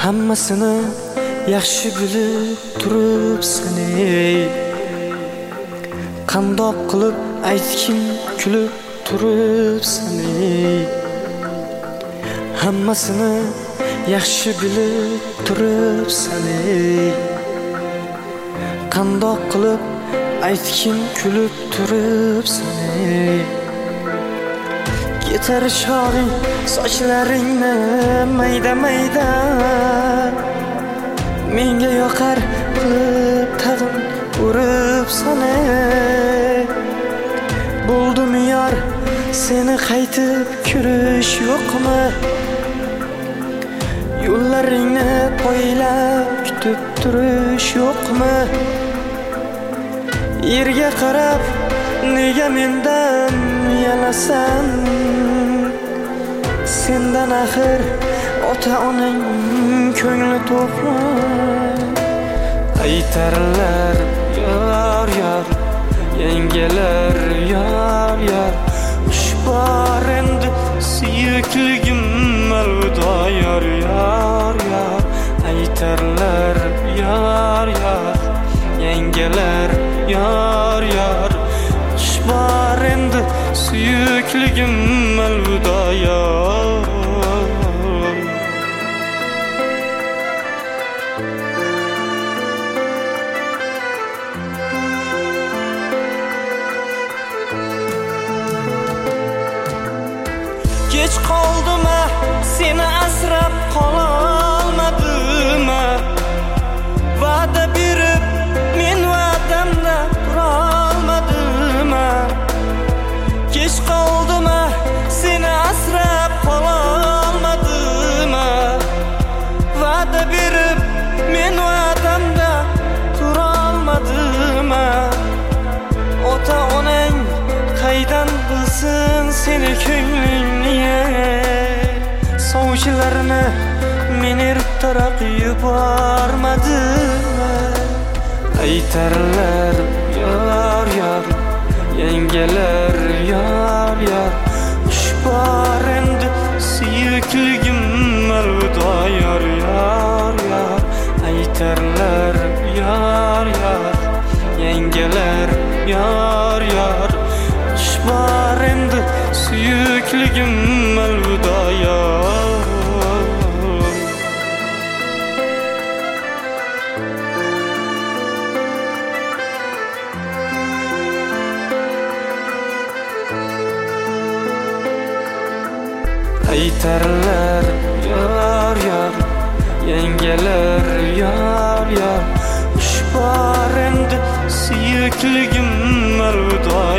Hammasini yaxshi bilib turibsan ey. Qandoq qilib aytgin kulib turibsan ey. Hammasini yaxshi bilib turibsan ey. Qandoq qilib aytgin kulib turibsan ey. Ketar shoring sochlaringni mayda mayda, menga yoqar qilib tag'in uribsan ey. Bo'ldimi yor seni qaytib ko'rish yo'qmi? Yo'llaringni poylab kutib turish yo'qmi? Yerga qarab nega mendan yalasan? Sendan axir ota-onang ko'ngli to'qmi? Aytarlar yor yor, yengelar yor yor, ushbor endi suyukligim alvido yor yor yor. Aytarlar yor yor, yengelar yor yor, ushbor endi suyukligim alvido yor. Kech qoldimmi seni asrab qololmadimmi? Va'da berib men va'damda turolmadimmi? Kech qoldimmi seni asrab qololmadimmi? Va'da berib men va'damda turolmadimmi? Ota-onang qaydan bilsin seni ko'nglingni? Sovchilarni men ertaroq yubormadimmi? Aytarlar yor yor, yengelar yor yor, ushbor endi suyukligim alvido yor yor yor. Aytarlar yor yor, yengelar yor yor, ushbor endi suyukligim alvido yor. Aytarlar yor yor, yengelar yor yor, ushbor endi suyukligim alvido